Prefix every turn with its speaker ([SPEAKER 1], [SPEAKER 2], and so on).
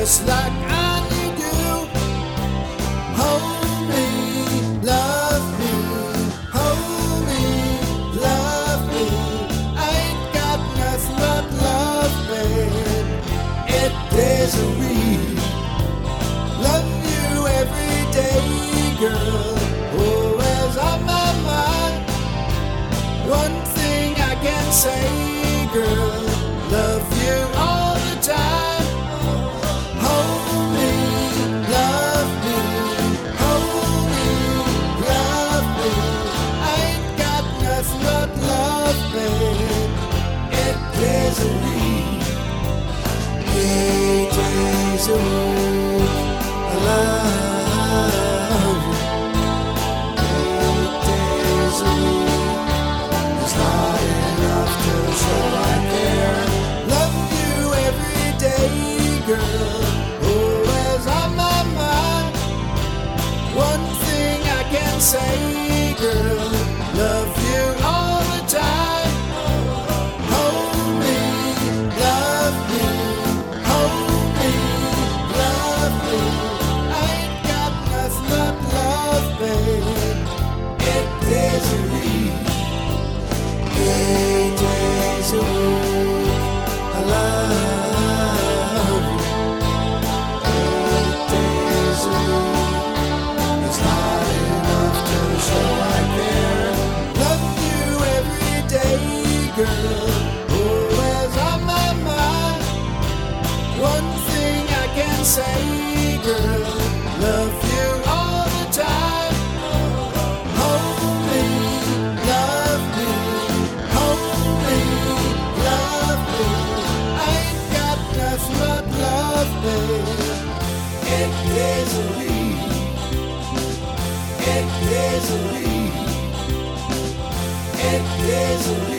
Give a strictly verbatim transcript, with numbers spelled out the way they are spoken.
[SPEAKER 1] just like I need you. Hold me, love me, hold me, love me. I ain't got nothing but love, babe. It days a week. Love you every day, girl. Always on my mind. One thing I can say, girl, love you all the time. Hold me, love me, hold me, love me. I ain't got nothing but love, babe. Eight days a week, eight days a week, I love you. Eight days a week is not enough to show I care. Love you every day, girl. Always on my mind. One thing I can say, girl, love you all the time. Hold me, love me, hold me, love me. I ain't got nothing but love, babe. Eight days a week, eight days a week, I love you. Eight days a week, it's not enough to show I care. Love you every day, girl. Always on my mind. One thing I can say, girl, love you all the time. Hold me, love me, hold me, love me. I ain't got nothing but love, babe. Eight days a week, eight days a week, eight days a week.